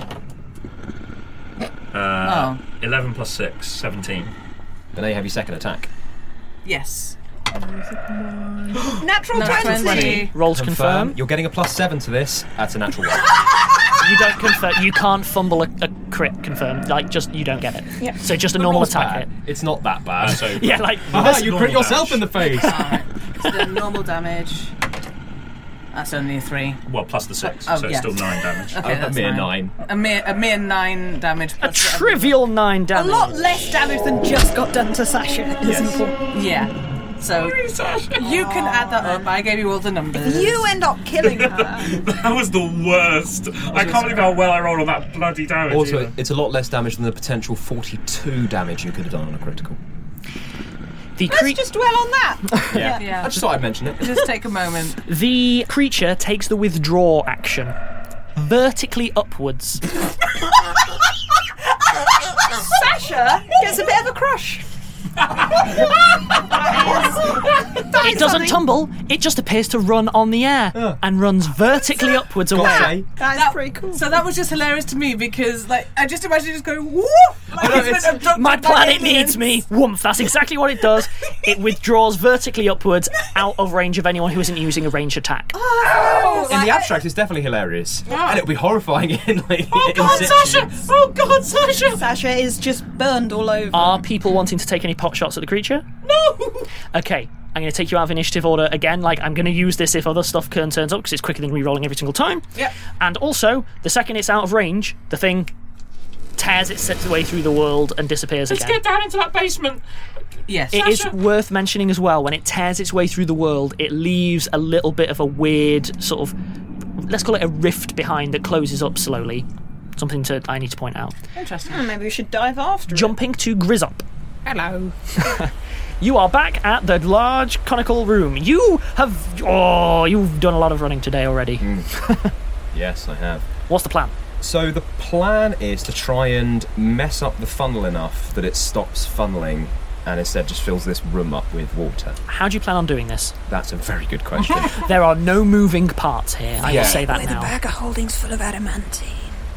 11 plus 6, 17. But now you have your second attack. Yes. Natural 20. Roll to confirm. You're getting a +7 to this. That's a natural 1. You don't confirm. You can't fumble a crit confirm. You don't get it. Yeah. So just a normal attack hit. It's not that bad. So Yeah, like you crit yourself in the face. Alright. So the normal damage. That's only a 3. Well, plus the 6, Oh, so it's yeah. still 9 damage. Okay, A that's mere 9. 9. A mere 9 damage. a Plus trivial 9 A damage. lot less damage than just got done to Sasha. Yeah. So you can add that up. I gave you all the numbers. You end up killing her. That was the worst. I can't believe how well I rolled on that bloody damage. Also, either. it's a lot less damage than the potential 42 damage you could have done on a critical. Let's just dwell on that. Yeah. I just thought I'd mention it. Just take a moment. The creature takes the withdraw action, vertically upwards. Sasha gets a bit of a crush. It doesn't tumble, it just appears to run on the air and runs vertically upwards away. That's pretty cool. So that was just hilarious to me because, I just imagine it just going whoop. My planet needs me. Woomph, that's exactly what it does. It withdraws vertically upwards out of range of anyone who isn't using a ranged attack. Oh No! In the abstract, it's definitely hilarious. And it'll be horrifying in like. Oh God, Sasha! Oh God, Sasha! Sasha is just burned all over. Are people wanting to take any pot shots at the creature? No! Okay, I'm going to take you out of initiative order again. Like, I'm going to use this if other stuff turns up, because it's quicker than re-rolling every single time. Yep. And also, the second it's out of range, the thing tears its way through the world and disappears Let's again. get down into that basement. Yes. It is worth mentioning as well, when it tears its way through the world, it leaves a little bit of a weird sort of, let's call it a rift behind that closes up slowly. Something I need to point out. Interesting. Maybe we should dive after Jumping to Grizzop. Hello. You are back at the large conical room. You've done a lot of running today already. Yes, I have. What's the plan? So the plan is to try and mess up the funnel enough that it stops funneling and instead just fills this room up with water. How do you plan on doing this? That's a very good question. There are no moving parts here. I will say that With now. a bag of holdings full of adamantine.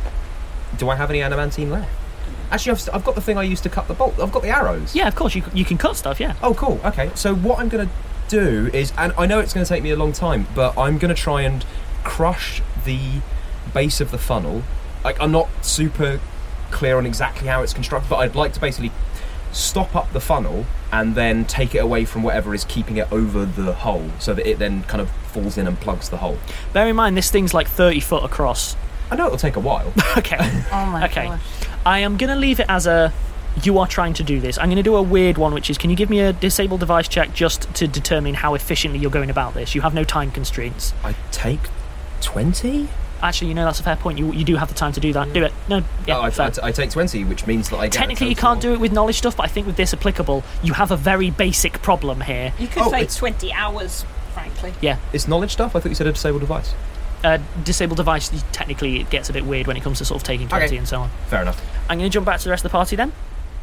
Do I have any adamantine left? Actually, I've got the thing I used to cut the bolt. I've got the arrows. Yeah, of course. You can cut stuff, yeah. Oh, cool. Okay, so what I'm going to do is, and I know it's going to take me a long time, but I'm going to try and crush the base of the funnel. Like, I'm not super clear on exactly how it's constructed, but I'd like to basically stop up the funnel and then take it away from whatever is keeping it over the hole, so that it then kind of falls in and plugs the hole. Bear in mind, this thing's like 30 foot across. I know it'll take a while. Okay. Oh my Okay. gosh. I am going to leave it as you are trying to do this. I'm going to do a weird one, which is, can you give me a disable device check just to determine how efficiently you're going about this? You have no time constraints. I take 20? Actually, that's a fair point. You do have the time to do that. Do it. No, yeah, I take 20, which means that I get technically you can't do it with knowledge stuff, but I think with this applicable, you have a very basic problem here. You could say 20 hours, frankly. Yeah. It's knowledge stuff? I thought you said a disabled device. Disable device, technically it gets a bit weird when it comes to sort of taking 20 and so on. Fair enough. I'm going to jump back to the rest of the party then.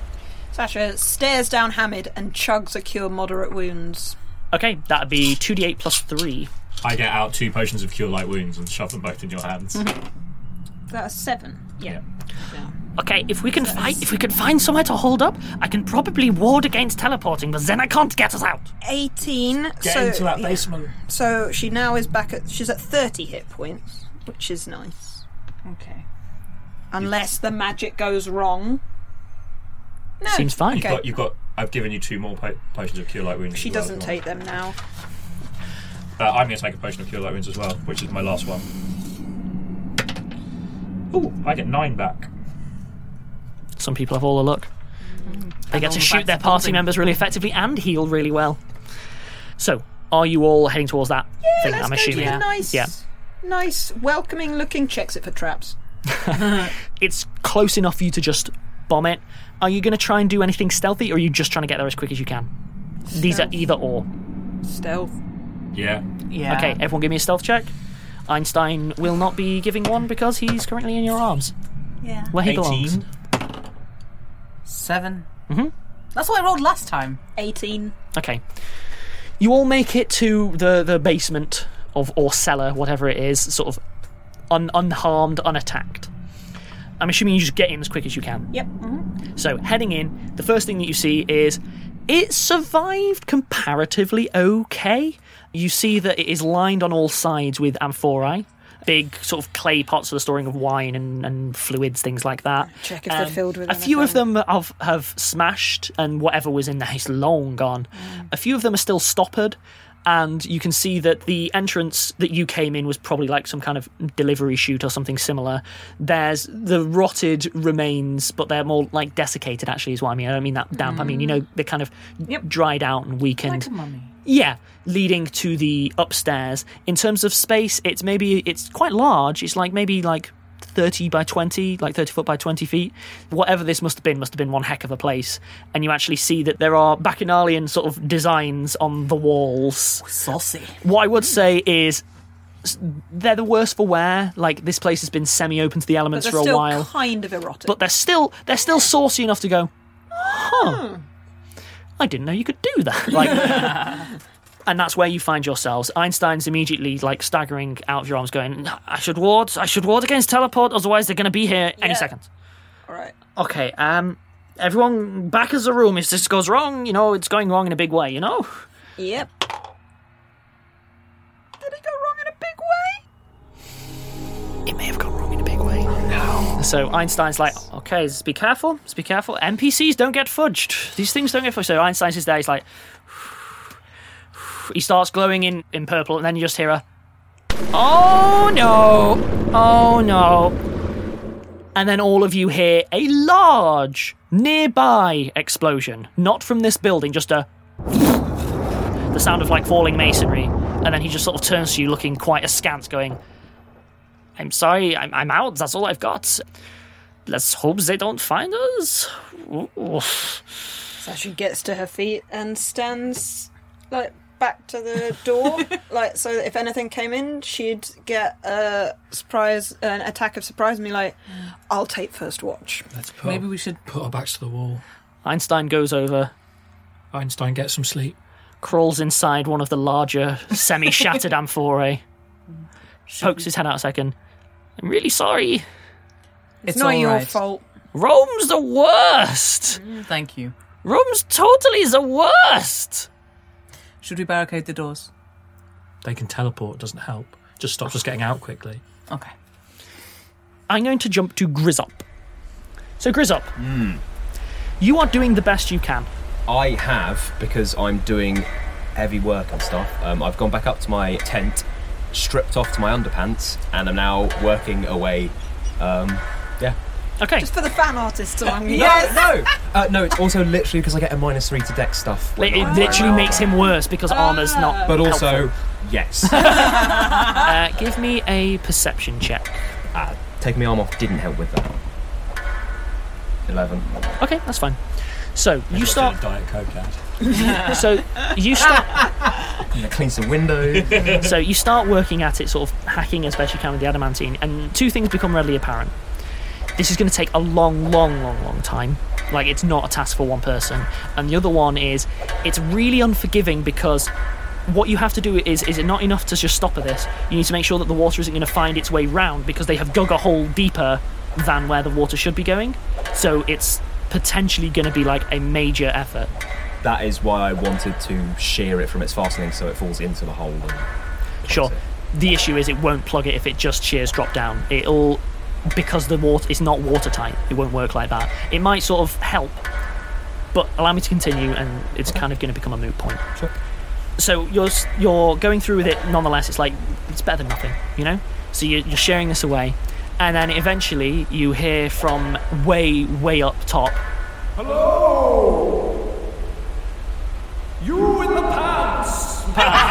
Sasha stares down Hamid and chugs a cure moderate wounds. Okay, that'd be 2d8 plus 3. I get out 2 potions of cure light wounds and shove them both in your hands. That's 7. Yeah. Okay, if we can find somewhere to hold up, I can probably ward against teleporting, but then I can't get us out. 18. Get into that basement. So she now is she's at 30 hit points, which is nice. Okay. Unless the magic goes wrong. No. Seems fine. Okay. You've got. I've given you 2 more potions of cure light wounds. She as well, doesn't take them now. I'm going to take a potion of cure light wounds as well, which is my last one. Ooh, I get 9 back. Some people have all the luck. They get to shoot their party members really effectively and heal really well. So, are you all heading towards that thing? Let's I'm go assuming. to the nice, welcoming looking, checks it for traps. It's close enough for you to just bomb it. Are you going to try and do anything stealthy, or are you just trying to get there as quick as you can? These are either or. Stealth. Yeah. Yeah. Okay, everyone give me a stealth check. Einstein will not be giving one because he's currently in your arms. Yeah. Where he 18. belongs. 7. Mm-hmm. That's what I rolled last time. 18. Okay. You all make it to the basement or cellar, whatever it is, sort of unharmed, unattacked. I'm assuming you just get in as quick as you can. Yep. So, heading in, the first thing that you see is it survived comparatively okay. You see that it is lined on all sides with amphorae, big sort of clay pots for the storing of wine and fluids, things like that. Check if they're filled with a few of them have smashed, and whatever was in there is long gone. A few of them are still stoppered, and you can see that the entrance that you came in was probably like some kind of delivery chute or something similar. There's the rotted remains, but they're more like desiccated, actually, is what I mean. I don't mean that damp. I mean, they're kind of dried out and weakened. Like a mummy. Yeah, leading to the upstairs. In terms of space, it's quite large. It's maybe 30 by 20, like 30 foot by 20 feet. Whatever this must have been one heck of a place. And you actually see that there are Bacchanalian sort of designs on the walls. Saucy. What I would say is they're the worse for wear. Like, this place has been semi-open to the elements for a while. Still kind of erotic. But they're still saucy enough to go, huh, I didn't know you could do that. And that's where you find yourselves. Einstein's immediately staggering out of your arms, going, I should ward against teleport, otherwise they're going to be here any second. All right. Okay, everyone back as a room. If this goes wrong, it's going wrong in a big way, Yep. Did it go wrong in a big way? So Einstein's like, okay, just be careful. NPCs don't get fudged. These things don't get fudged. So Einstein's just there, he's like... He starts glowing in purple, and then you just hear a... Oh no. And then all of you hear a large, nearby explosion. Not from this building, just a... The sound of, like, falling masonry. And then he just sort of turns to you looking quite askance, going... I'm sorry, I'm out, that's all I've got. Let's hope they don't find us. Ooh. So she gets to her feet and stands, like, back to the door, like, so that if anything came in, she'd get an attack of surprise and be like, I'll take first watch. Maybe we should put our backs to the wall. Einstein goes over. Einstein gets some sleep. Crawls inside one of the larger, semi-shattered amphorae. Pokes his head out a second. I'm really sorry. It's not your fault. Rome's the worst. Thank you. Rome's totally the worst. Should we barricade the doors? They can teleport, doesn't help. Just stops us getting out quickly. Okay. I'm going to jump to Grizzop. So Grizzop, you are doing the best you can. I have, because I'm doing heavy work and stuff. I've gone back up to my tent, stripped off to my underpants, and I'm now working away. Yeah. Okay. Just for the fan artists among you. No, it's also literally because I get a -3 to dex stuff. It literally makes him worse because armour's not But also, helpful. yes. Give me a perception check. Taking my arm off didn't help with that. 11. Okay, that's fine. So, you start... Diet Coke, Dad. So, you start... Clean some windows. So, you start working at it, sort of hacking as best you can with the adamantine, and two things become readily apparent. This is going to take a long time. Like, it's not a task for one person. And the other one is, it's really unforgiving because what you have to do is it not enough to just stop at this? You need to make sure that the water isn't going to find its way round because they have dug a hole deeper than where the water should be going. So it's potentially going to be like a major effort. That is why I wanted to shear it from its fastening so it falls into the hole. Sure. The issue is it won't plug it if it just shears drop down. It'll... Because the water is not watertight, it won't work like that. It might sort of help, but allow me to continue, and it's kind of going to become a moot point. Sure. So you're going through with it nonetheless. It's like it's better than nothing, you know. So you're sharing this away, and then eventually you hear from way up top. Hello, you in the pants.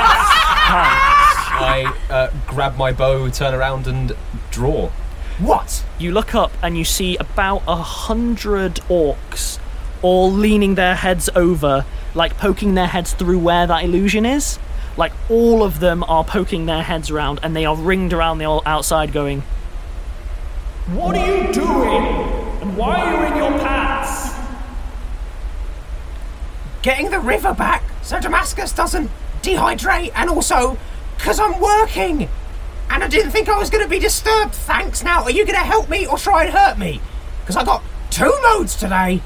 I grab my bow, turn around, and draw. What? You look up and you see about 100 orcs all leaning their heads over, like poking their heads through where that illusion is. Like all of them are poking their heads around and they are ringed around the outside going, What are you doing? And why are you in your pants? Getting the river back so Damascus doesn't dehydrate, and also because I'm working. And I didn't think I was going to be disturbed, thanks. Now, are you going to help me or try and hurt me? Because I got 2 modes today.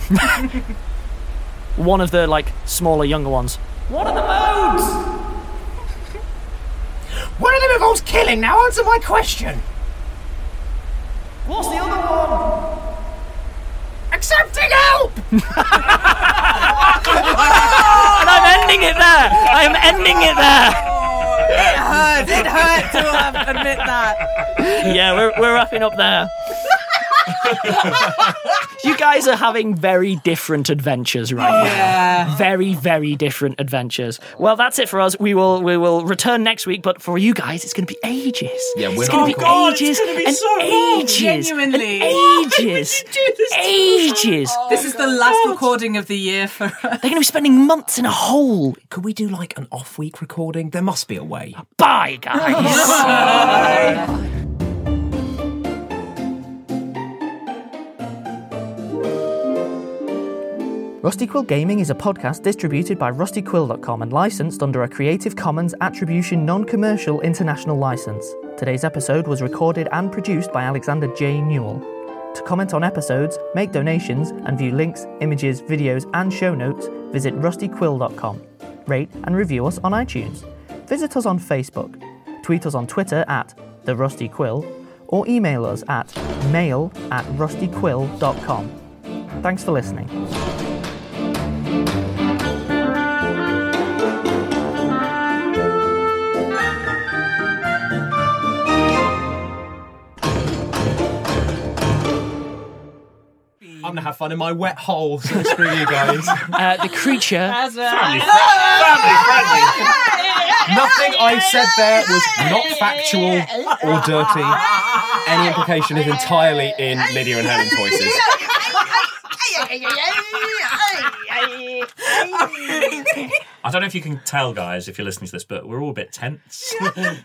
One of the, like, smaller, younger ones. What are the modes? One of them involves killing. Now answer my question. What's the other one? Accepting help! And I'm ending it there! I am ending it there! It hurt to admit that. Yeah, we're wrapping up there. You guys are having very different adventures right now. Very, very different adventures. Well, that's it for us. We will return next week, but for you guys, it's going to be ages. Yeah, it's going to be ages and ages. Genuinely. And ages. Ages. This is the last recording of the year for us. They're going to be spending months in a hole. Could we do like an off-week recording? There must be a way. Bye, guys. Bye. Rusty Quill Gaming is a podcast distributed by rustyquill.com and licensed under a Creative Commons Attribution Non-Commercial International License. Today's episode was recorded and produced by Alexander J. Newell. To comment on episodes, make donations, and view links, images, videos, and show notes, visit rustyquill.com. Rate and review us on iTunes. Visit us on Facebook. Tweet us on Twitter at The Rusty Quill, or email us at mail@rustyquill.com. Thanks for listening. I'm gonna have fun in my wet hole, so screw you guys. The creature... Family friendly. Nothing I said there was not factual or dirty. Any implication is entirely in Lydia and Helen's voices. I don't know if you can tell, guys, if you're listening to this, but we're all a bit tense.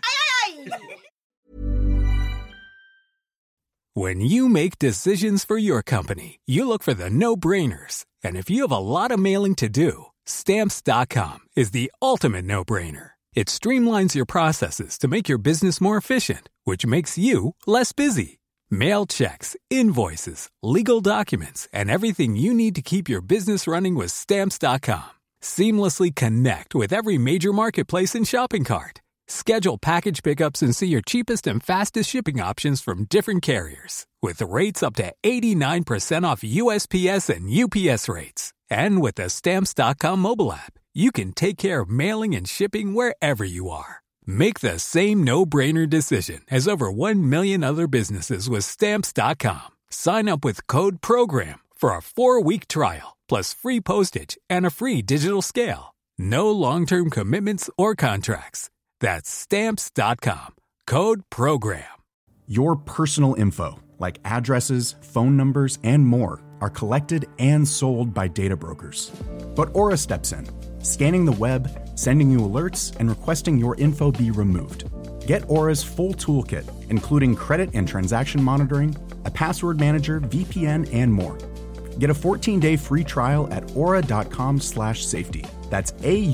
When you make decisions for your company, you look for the no-brainers. And if you have a lot of mailing to do, Stamps.com is the ultimate no-brainer. It streamlines your processes to make your business more efficient, which makes you less busy. Mail checks, invoices, legal documents, and everything you need to keep your business running with Stamps.com. Seamlessly connect with every major marketplace and shopping cart. Schedule package pickups and see your cheapest and fastest shipping options from different carriers, with rates up to 89% off USPS and UPS rates. And with the Stamps.com mobile app, you can take care of mailing and shipping wherever you are. Make the same no-brainer decision as over 1 million other businesses with Stamps.com. Sign up with code PROGRAM for a 4-week trial, plus free postage and a free digital scale. No long-term commitments or contracts. That's Stamps.com. Code PROGRAM. Your personal info, like addresses, phone numbers, and more, are collected and sold by data brokers. But Aura steps in, scanning the web, sending you alerts, and requesting your info be removed. Get Aura's full toolkit, including credit and transaction monitoring, a password manager, VPN, and more. Get a 14-day free trial at aura.com/safety. That's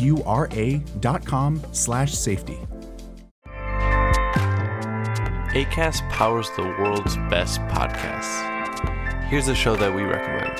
AURA.com/safety. Acast powers the world's best podcasts. Here's a show that we recommend.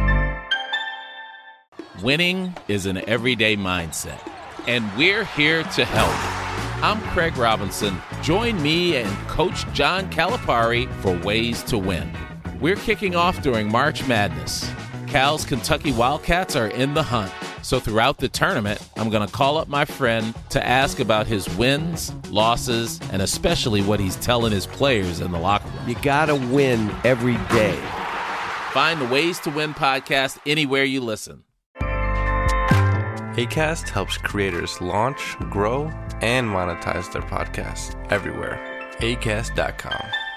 Winning is an everyday mindset, and we're here to help. I'm Craig Robinson. Join me and Coach John Calipari for Ways to Win. We're kicking off during March Madness. Cal's Kentucky Wildcats are in the hunt. So throughout the tournament, I'm going to call up my friend to ask about his wins, losses, and especially what he's telling his players in the locker room. You got to win every day. Find the Ways to Win podcast anywhere you listen. Acast helps creators launch, grow, and monetize their podcasts everywhere. Acast.com.